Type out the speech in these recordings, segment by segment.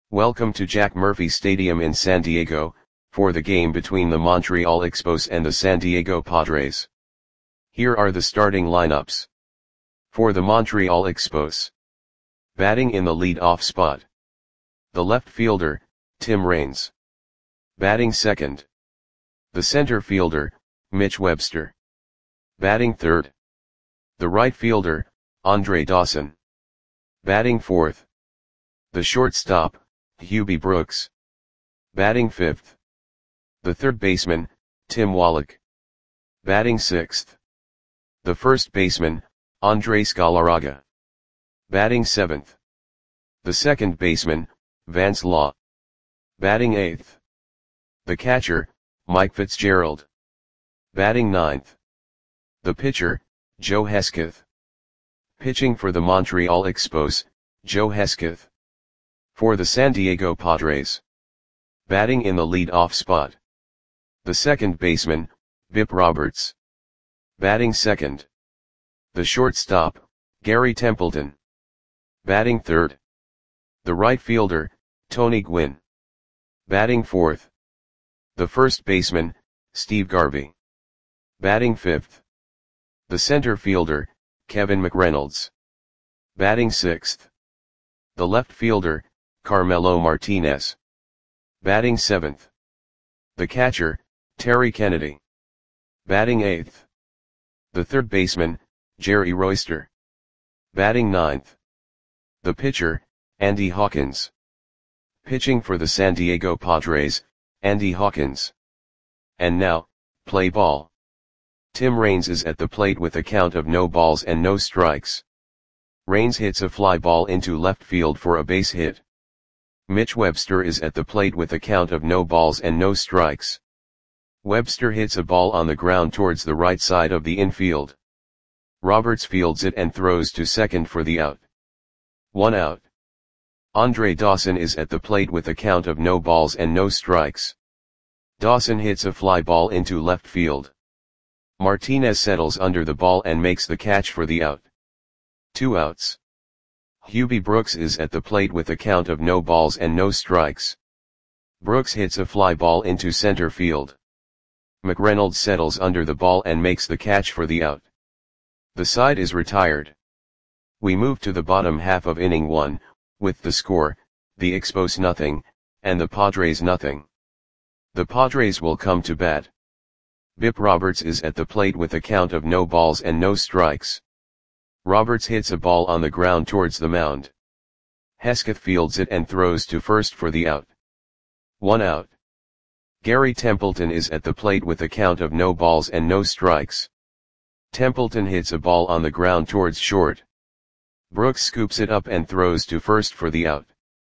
Welcome to Jack Murphy Stadium in San Diego, for the game between the Montreal Expos and the San Diego Padres. Here are the starting lineups. For the Montreal Expos. Batting in the lead-off spot. The left fielder, Tim Raines. Batting second. The center fielder, Mitch Webster. Batting third. The right fielder, Andre Dawson. Batting fourth. The shortstop, Hubie Brooks. Batting fifth. The third baseman, Tim Wallach. Batting sixth. The first baseman, Andres Galarraga. Batting seventh. The second baseman, Vance Law. Batting eighth. The catcher, Mike Fitzgerald. Batting ninth. The pitcher, Joe Hesketh. Pitching for the Montreal Expos, Joe Hesketh. For the San Diego Padres. Batting in the lead-off spot. The second baseman, Bip Roberts. Batting second. The shortstop, Gary Templeton. Batting third. The right fielder, Tony Gwynn. Batting fourth. The first baseman, Steve Garvey. Batting fifth. The center fielder, Kevin McReynolds. Batting sixth. The left fielder, Carmelo Martinez. Batting seventh. The catcher, Terry Kennedy. Batting eighth. The third baseman, Jerry Royster. Batting ninth. The pitcher, Andy Hawkins. Pitching for the San Diego Padres, Andy Hawkins. And now, play ball. Tim Raines is at the plate with a count of no balls and no strikes. Raines hits a fly ball into left field for a base hit. Mitch Webster is at the plate with a count of no balls and no strikes. Webster hits a ball on the ground towards the right side of the infield. Roberts fields it and throws to second for the out. 1 out. Andre Dawson is at the plate with a count of no balls and no strikes. Dawson hits a fly ball into left field. Martinez settles under the ball and makes the catch for the out. 2 outs. Hubie Brooks is at the plate with a count of no balls and no strikes. Brooks hits a fly ball into center field. McReynolds settles under the ball and makes the catch for the out. The side is retired. We move to the bottom half of inning 1, with the score, the Expos nothing, and the Padres nothing. The Padres will come to bat. Bip Roberts is at the plate with a count of no balls and no strikes. Roberts hits a ball on the ground towards the mound. Hesketh fields it and throws to first for the out. 1 out. Gary Templeton is at the plate with a count of no balls and no strikes. Templeton hits a ball on the ground towards short. Brooks scoops it up and throws to first for the out.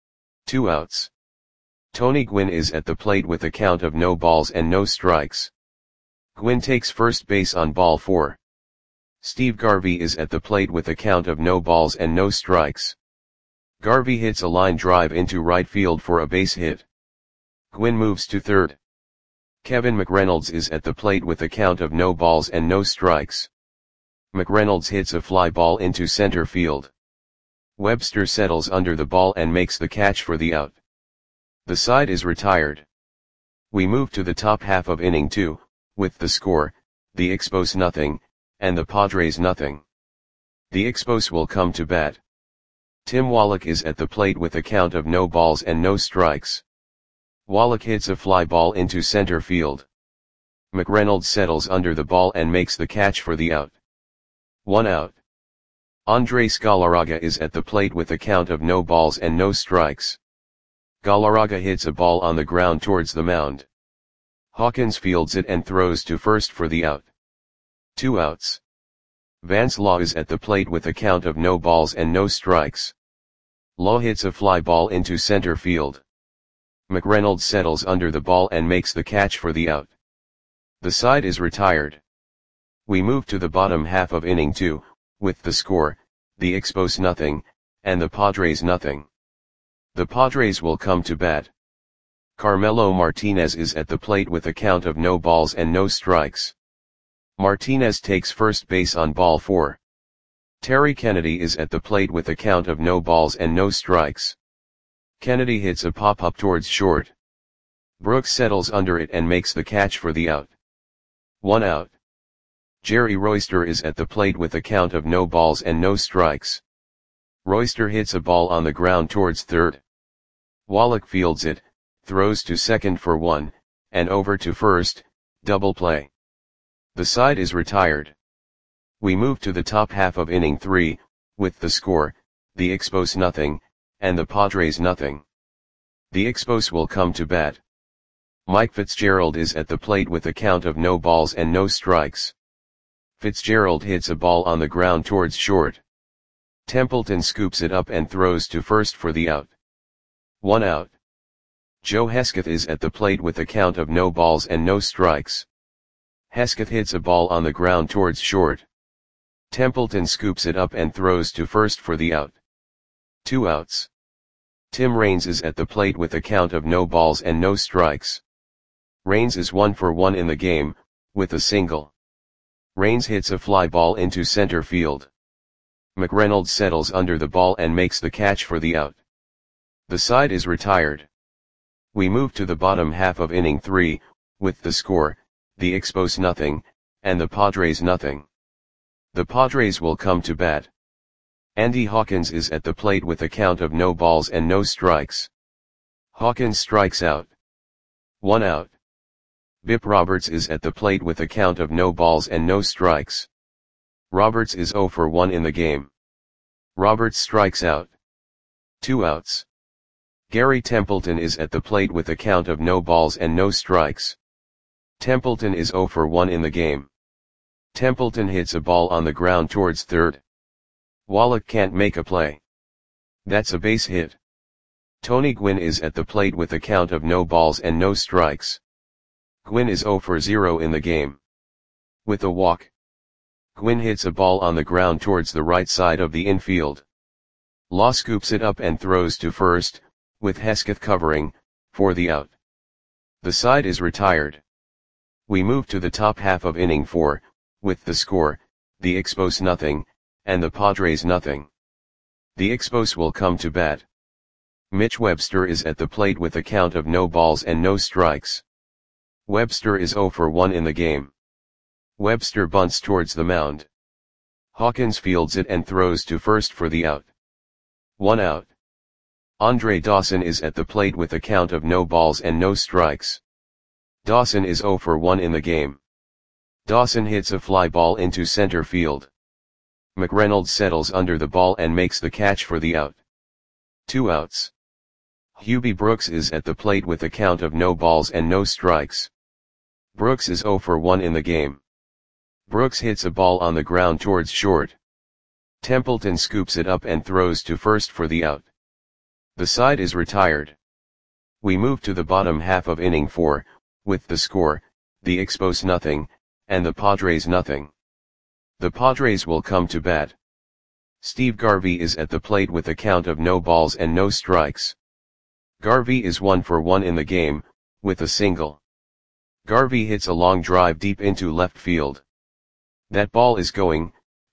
2 outs. Tony Gwynn is at the plate with a count of no balls and no strikes. Gwynn takes first base on ball 4. Steve Garvey is at the plate with a count of no balls and no strikes. Garvey hits a line drive into right field for a base hit. Gwynn moves to third. Kevin McReynolds is at the plate with a count of no balls and no strikes. McReynolds hits a fly ball into center field. Webster settles under the ball and makes the catch for the out. The side is retired. We move to the top half of inning 2, with the score, the Expos nothing, and the Padres nothing. The Expos will come to bat. Tim Wallach is at the plate with a count of no balls and no strikes. Wallach hits a fly ball into center field. McReynolds settles under the ball and makes the catch for the out. 1 out. Andres Galarraga is at the plate with a count of no balls and no strikes. Galarraga hits a ball on the ground towards the mound. Hawkins fields it and throws to first for the out. 2 outs. Vance Law is at the plate with a count of no balls and no strikes. Law hits a fly ball into center field. McReynolds settles under the ball and makes the catch for the out. The side is retired. We move to the bottom half of inning 2, with the score, the Expos nothing, and the Padres nothing. The Padres will come to bat. Carmelo Martinez is at the plate with a count of no balls and no strikes. Martinez takes first base on ball 4. Terry Kennedy is at the plate with a count of no balls and no strikes. Kennedy hits a pop-up towards short. Brooks settles under it and makes the catch for the out. 1 out. Jerry Royster is at the plate with a count of no balls and no strikes. Royster hits a ball on the ground towards third. Wallach fields it, throws to second for 1, and over to first, double play. The side is retired. We move to the top half of inning 3, with the score, the Expos nothing, and the Padres nothing. The Expos will come to bat. Mike Fitzgerald is at the plate with a count of no balls and no strikes. Fitzgerald hits a ball on the ground towards short. Templeton scoops it up and throws to first for the out. 1 out. Joe Hesketh is at the plate with a count of no balls and no strikes. Hesketh hits a ball on the ground towards short. Templeton scoops it up and throws to first for the out. 2 outs. Tim Raines is at the plate with a count of no balls and no strikes. Raines is 1 for 1 in the game, with a single. Raines hits a fly ball into center field. McReynolds settles under the ball and makes the catch for the out. The side is retired. We move to the bottom half of inning 3, with the score, the Expos nothing, and the Padres nothing. The Padres will come to bat. Andy Hawkins is at the plate with a count of no balls and no strikes. Hawkins strikes out. 1 out. Bip Roberts is at the plate with a count of no balls and no strikes. Roberts is 0 for 1 in the game. Roberts strikes out. 2 outs. Gary Templeton is at the plate with a count of no balls and no strikes. Templeton is 0 for 1 in the game. Templeton hits a ball on the ground towards third. Wallach can't make a play. That's a base hit. Tony Gwynn is at the plate with a count of no balls and no strikes. Gwynn is 0 for 0 in the game. With a walk. Gwynn hits a ball on the ground towards the right side of the infield. Law scoops it up and throws to first, with Hesketh covering, for the out. The side is retired. We move to the top half of inning 4, with the score, the Expos nothing, and the Padres nothing. The Expos will come to bat. Mitch Webster is at the plate with a count of no balls and no strikes. Webster is 0 for 1 in the game. Webster bunts towards the mound. Hawkins fields it and throws to first for the out. 1 out. Andre Dawson is at the plate with a count of no balls and no strikes. Dawson is 0 for 1 in the game. Dawson hits a fly ball into center field. McReynolds settles under the ball and makes the catch for the out. 2 outs. Hubie Brooks is at the plate with a count of no balls and no strikes. Brooks is 0 for 1 in the game. Brooks hits a ball on the ground towards short. Templeton scoops it up and throws to first for the out. The side is retired. We move to the bottom half of inning 4, with the score, the Expos nothing, and the Padres nothing. The Padres will come to bat. Steve Garvey is at the plate with a count of no balls and no strikes. Garvey is 1 for 1 in the game, with a single. Garvey hits a long drive deep into left field. That ball is gone.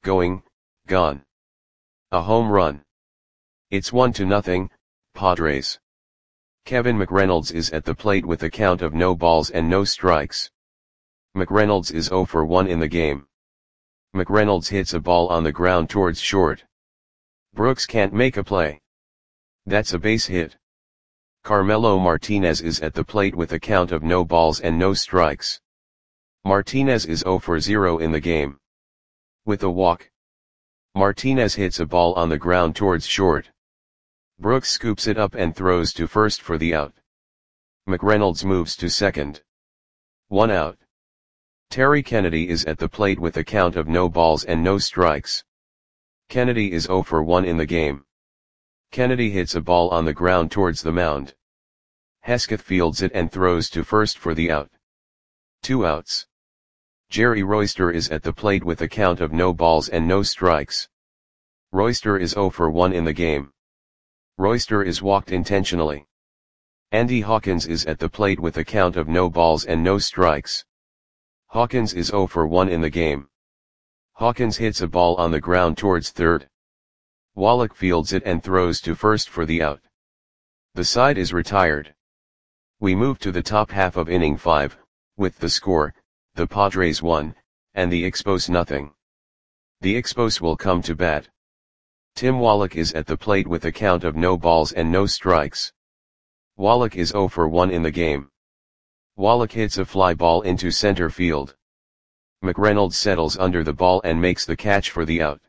A home run. It's 1-0, Padres. Kevin McReynolds is at the plate with a count of no balls and no strikes. McReynolds is 0 for 1 in the game. McReynolds hits a ball on the ground towards short. Brooks can't make a play. That's a base hit. Carmelo Martinez is at the plate with a count of no balls and no strikes. Martinez is 0 for 0 in the game. With a walk. Martinez hits a ball on the ground towards short. Brooks scoops it up and throws to first for the out. McReynolds moves to second. 1 out. Terry Kennedy is at the plate with a count of no balls and no strikes. Kennedy is 0 for 1 in the game. Kennedy hits a ball on the ground towards the mound. Hesketh fields it and throws to first for the out. 2 outs. Jerry Royster is at the plate with a count of no balls and no strikes. Royster is 0 for 1 in the game. Royster is walked intentionally. Andy Hawkins is at the plate with a count of no balls and no strikes. Hawkins is 0 for 1 in the game. Hawkins hits a ball on the ground towards third. Wallach fields it and throws to first for the out. The side is retired. We move to the top half of inning 5, with the score, the Padres 1, and the Expos nothing. The Expos will come to bat. Tim Wallach is at the plate with a count of no balls and no strikes. Wallach is 0 for 1 in the game. Wallach hits a fly ball into center field. McReynolds settles under the ball and makes the catch for the out.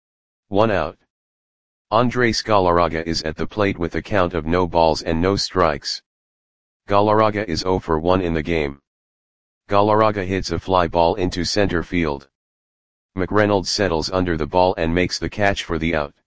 1 out. Andres Galarraga is at the plate with a count of no balls and no strikes. Galarraga is 0 for 1 in the game. Galarraga hits a fly ball into center field. McReynolds settles under the ball and makes the catch for the out.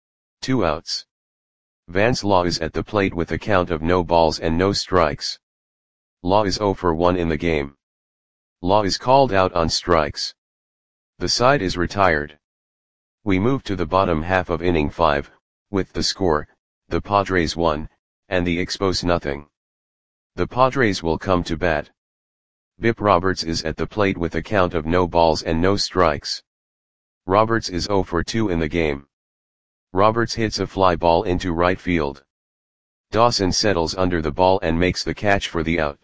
2 outs. Vance Law is at the plate with a count of no balls and no strikes. Law is 0 for 1 in the game. Law is called out on strikes. The side is retired. We move to the bottom half of inning 5, with the score, the Padres 1, and the Expos nothing. The Padres will come to bat. Bip Roberts is at the plate with a count of no balls and no strikes. Roberts is 0 for 2 in the game. Roberts hits a fly ball into right field. Dawson settles under the ball and makes the catch for the out.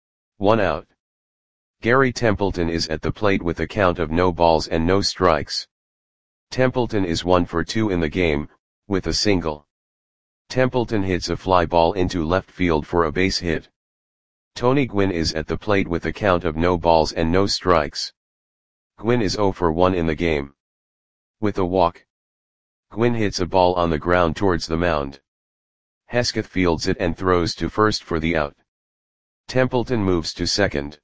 1 out. Gary Templeton is at the plate with a count of no balls and no strikes. Templeton is 1 for 2 in the game, with a single. Templeton hits a fly ball into left field for a base hit. Tony Gwynn is at the plate with a count of no balls and no strikes. Gwynn is 0 for 1 in the game. With a walk. Gwynn hits a ball on the ground towards the mound. Hesketh fields it and throws to first for the out. Templeton moves to second.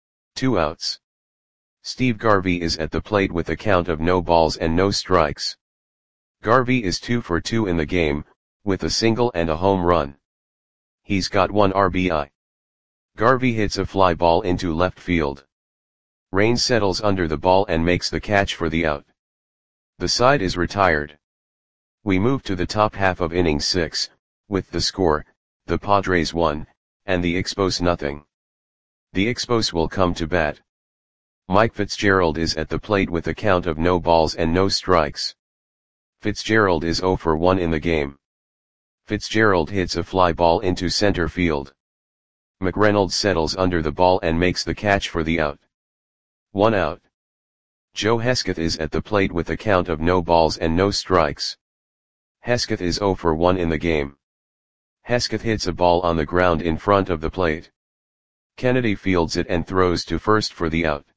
2 outs. Steve Garvey is at the plate with a count of no balls and no strikes. Garvey is 2 for 2 in the game, with a single and a home run. He's got 1 RBI. Garvey hits a fly ball into left field. Raines settles under the ball and makes the catch for the out. The side is retired. We move to the top half of inning 6, with the score, the Padres 1, and the Expos nothing. The Expos will come to bat. Mike Fitzgerald is at the plate with a count of no balls and no strikes. Fitzgerald is 0 for 1 in the game. Fitzgerald hits a fly ball into center field. McReynolds settles under the ball and makes the catch for the out. 1 out. Joe Hesketh is at the plate with a count of no balls and no strikes. Hesketh is 0 for 1 in the game. Hesketh hits a ball on the ground in front of the plate. Kennedy fields it and throws to first for the out.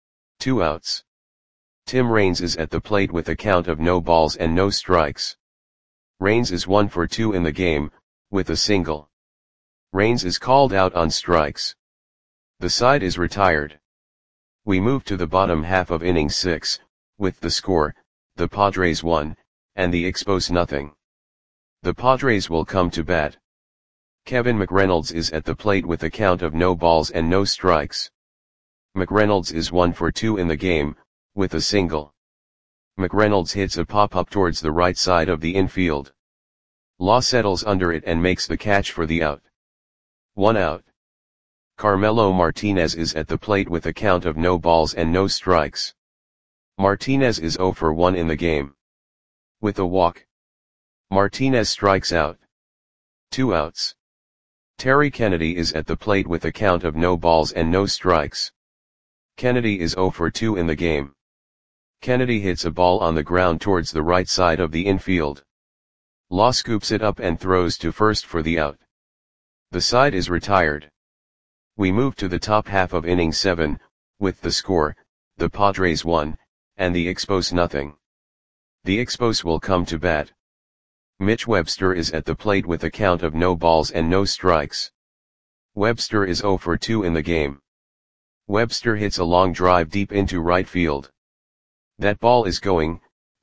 2 outs. Tim Raines is at the plate with a count of no balls and no strikes. Raines is 1 for 2 in the game, with a single. Raines is called out on strikes. The side is retired. We move to the bottom half of inning 6, with the score, the Padres 1, and the Expos nothing. The Padres will come to bat. Kevin McReynolds is at the plate with a count of no balls and no strikes. McReynolds is 1 for 2 in the game, with a single. McReynolds hits a pop-up towards the right side of the infield. Law settles under it and makes the catch for the out. 1 out. Carmelo Martinez is at the plate with a count of no balls and no strikes. Martinez is 0 for 1 in the game. With a walk. Martinez strikes out. 2 outs. Terry Kennedy is at the plate with a count of no balls and no strikes. Kennedy is 0 for 2 in the game. Kennedy hits a ball on the ground towards the right side of the infield. Law scoops it up and throws to first for the out. The side is retired. We move to the top half of inning 7, with the score, the Padres 1, and the Expos nothing. The Expos will come to bat. Mitch Webster is at the plate with a count of no balls and no strikes. Webster is 0 for 2 in the game. Webster hits a long drive deep into right field. That ball is gone.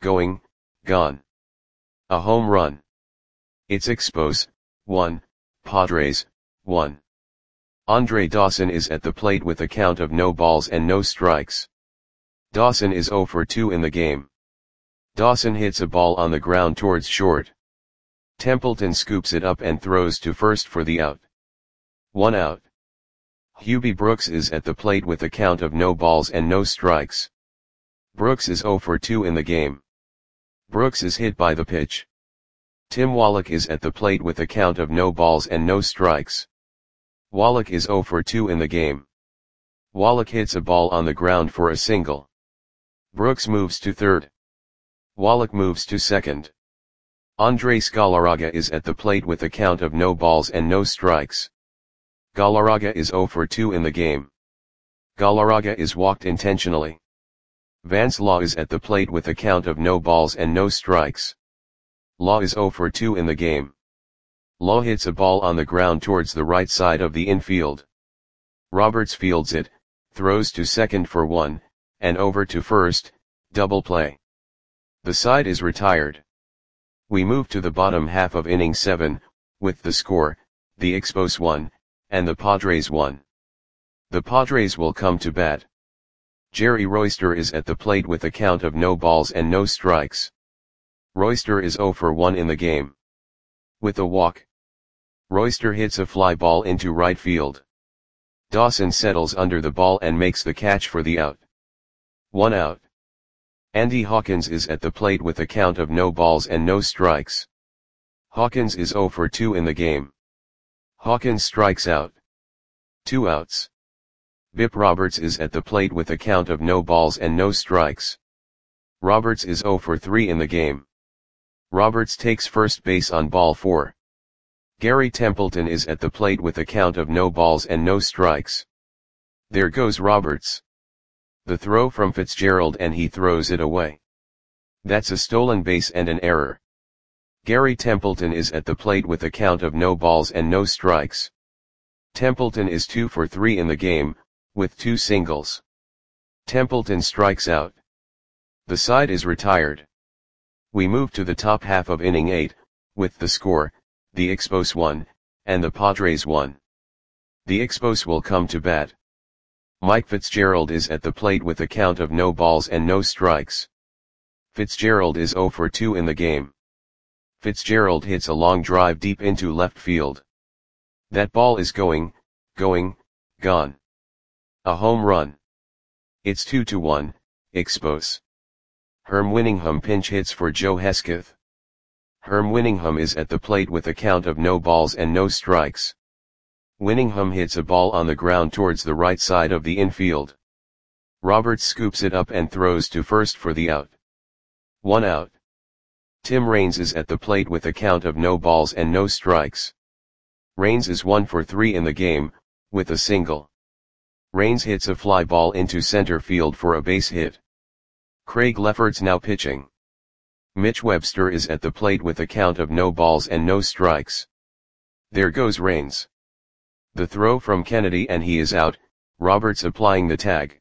A home run. It's Expos 1, Padres 1. Andre Dawson is at the plate with a count of no balls and no strikes. Dawson is 0 for 2 in the game. Dawson hits a ball on the ground towards short. Templeton scoops it up and throws to first for the out. 1 out. Hubie Brooks is at the plate with a count of no balls and no strikes. Brooks is 0 for 2 in the game. Brooks is hit by the pitch. Tim Wallach is at the plate with a count of no balls and no strikes. Wallach is 0 for 2 in the game. Wallach hits a ball on the ground for a single. Brooks moves to third. Wallach moves to second. Andres Galarraga is at the plate with a count of no balls and no strikes. Galarraga is 0 for 2 in the game. Galarraga is walked intentionally. Vance Law is at the plate with a count of no balls and no strikes. Law is 0 for 2 in the game. Law hits a ball on the ground towards the right side of the infield. Roberts fields it, throws to second for 1, and over to first, double play. The side is retired. We move to the bottom half of inning 7, with the score, the Expos 1, and the Padres 1. The Padres will come to bat. Jerry Royster is at the plate with a count of no balls and no strikes. Royster is 0 for 1 in the game. With a walk, Royster hits a fly ball into right field. Dawson settles under the ball and makes the catch for the out. 1 out. Andy Hawkins is at the plate with a count of no balls and no strikes. Hawkins is 0 for 2 in the game. Hawkins strikes out. 2 outs. Bip Roberts is at the plate with a count of no balls and no strikes. Roberts is 0 for 3 in the game. Roberts takes first base on ball 4. Gary Templeton is at the plate with a count of no balls and no strikes. There goes Roberts. The throw from Fitzgerald and he throws it away. That's a stolen base and an error. Gary Templeton is at the plate with a count of no balls and no strikes. Templeton is 2 for 3 in the game, with 2 singles. Templeton strikes out. The side is retired. We move to the top half of inning 8, with the score, the Expos 1, and the Padres 1. The Expos will come to bat. Mike Fitzgerald is at the plate with a count of no balls and no strikes. Fitzgerald is 0 for 2 in the game. Fitzgerald hits a long drive deep into left field. That ball is going, gone. A home run. It's 2-1, Expos. Herm Winningham pinch hits for Joe Hesketh. Herm Winningham is at the plate with a count of no balls and no strikes. Winningham hits a ball on the ground towards the right side of the infield. Roberts scoops it up and throws to first for the out. 1 out. Tim Raines is at the plate with a count of no balls and no strikes. Raines is 1 for 3 in the game, with a single. Raines hits a fly ball into center field for a base hit. Craig Lefferts now pitching. Mitch Webster is at the plate with a count of no balls and no strikes. There goes Raines. The throw from Kennedy and he is out, Roberts applying the tag.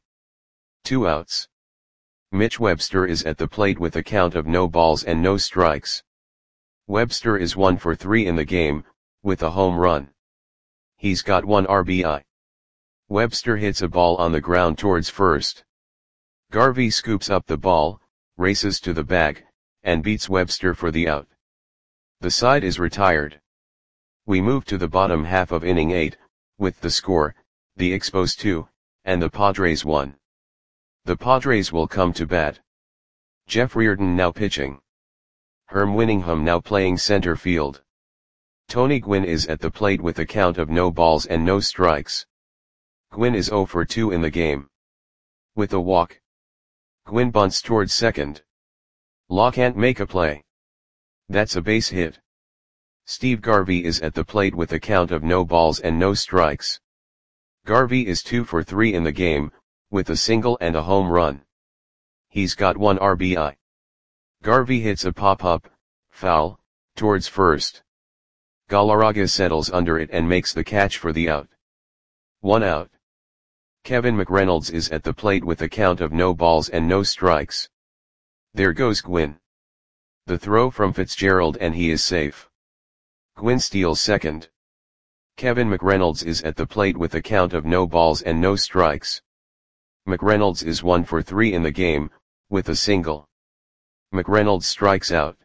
2 outs. Mitch Webster is at the plate with a count of no balls and no strikes. Webster is 1 for 3 in the game, with a home run. He's got 1 RBI. Webster hits a ball on the ground towards first. Garvey scoops up the ball, races to the bag, and beats Webster for the out. The side is retired. We move to the bottom half of inning 8, with the score, the Expos 2, and the Padres 1. The Padres will come to bat. Jeff Reardon now pitching. Herm Winningham now playing center field. Tony Gwynn is at the plate with a count of no balls and no strikes. Gwynn is 0 for 2 in the game. With a walk, Gwynn bunts towards second. Law can't make a play. That's a base hit. Steve Garvey is at the plate with a count of no balls and no strikes. Garvey is 2 for 3 in the game, with a single and a home run. He's got 1 RBI. Garvey hits a pop-up, foul, towards first. Galarraga settles under it and makes the catch for the out. 1 out. Kevin McReynolds is at the plate with a count of no balls and no strikes. There goes Gwynn. The throw from Fitzgerald and he is safe. Gwynn steals second. Kevin McReynolds is at the plate with a count of no balls and no strikes. McReynolds is 1 for 3 in the game, with a single. McReynolds strikes out.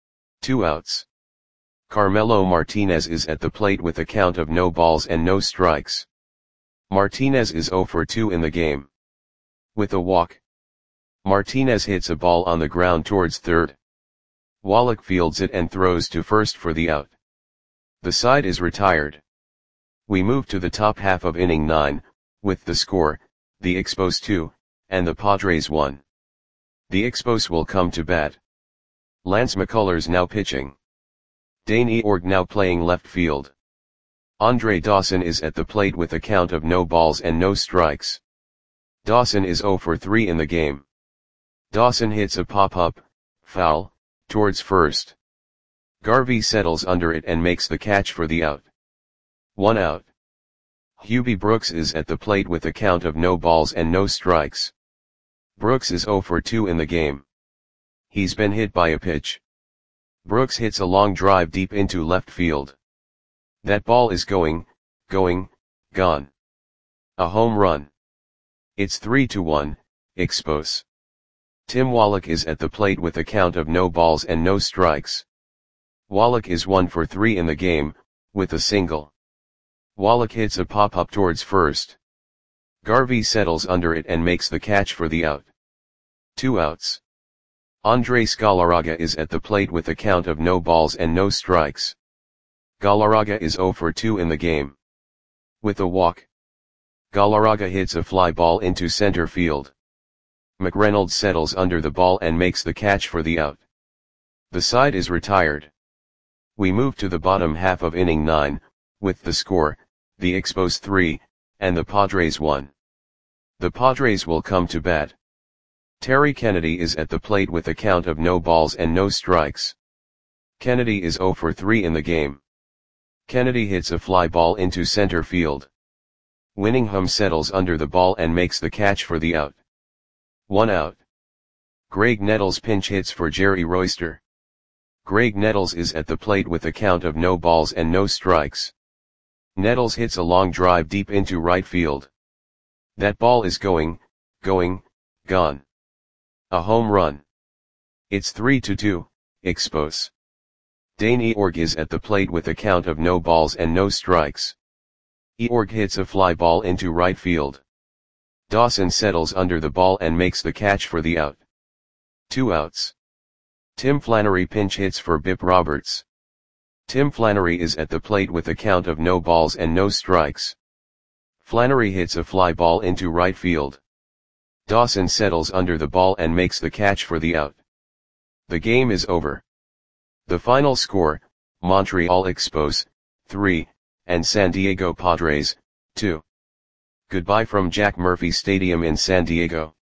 2 outs. Carmelo Martinez is at the plate with a count of no balls and no strikes. Martinez is 0 for 2 in the game. With a walk, Martinez hits a ball on the ground towards third. Wallach fields it and throws to first for the out. The side is retired. We move to the top half of inning 9, with the score, the Expos 2, and the Padres 1. The Expos will come to bat. Lance McCullers now pitching. Dane Eorg now playing left field. Andre Dawson is at the plate with a count of no balls and no strikes. Dawson is 0 for 3 in the game. Dawson hits a pop-up, foul, towards first. Garvey settles under it and makes the catch for the out. 1 out. Hubie Brooks is at the plate with a count of no balls and no strikes. Brooks is 0 for 2 in the game. He's been hit by a pitch. Brooks hits a long drive deep into left field. That ball is going, gone. A home run. It's 3-1, Expos. Tim Wallach is at the plate with a count of no balls and no strikes. Wallach is 1 for 3 in the game, with a single. Wallach hits a pop-up towards first. Garvey settles under it and makes the catch for the out. 2 outs. Andres Galarraga is at the plate with a count of no balls and no strikes. Galarraga is 0 for 2 in the game. With a walk. Galarraga hits a fly ball into center field. McReynolds settles under the ball and makes the catch for the out. The side is retired. We move to the bottom half of inning 9, with the score, the Expos 3, and the Padres 1. The Padres will come to bat. Terry Kennedy is at the plate with a count of no balls and no strikes. Kennedy is 0 for 3 in the game. Kennedy hits a fly ball into center field. Winningham settles under the ball and makes the catch for the out. 1 out. Greg Nettles pinch hits for Jerry Royster. Greg Nettles is at the plate with a count of no balls and no strikes. Nettles hits a long drive deep into right field. That ball is going, gone. A home run. It's 3-2, Expos. Dane Eorg is at the plate with a count of no balls and no strikes. Eorg hits a fly ball into right field. Dawson settles under the ball and makes the catch for the out. 2 outs. Tim Flannery pinch hits for Bip Roberts. Tim Flannery is at the plate with a count of no balls and no strikes. Flannery hits a fly ball into right field. Dawson settles under the ball and makes the catch for the out. The game is over. The final score, Montreal Expos, 3, and San Diego Padres, 2. Goodbye from Jack Murphy Stadium in San Diego.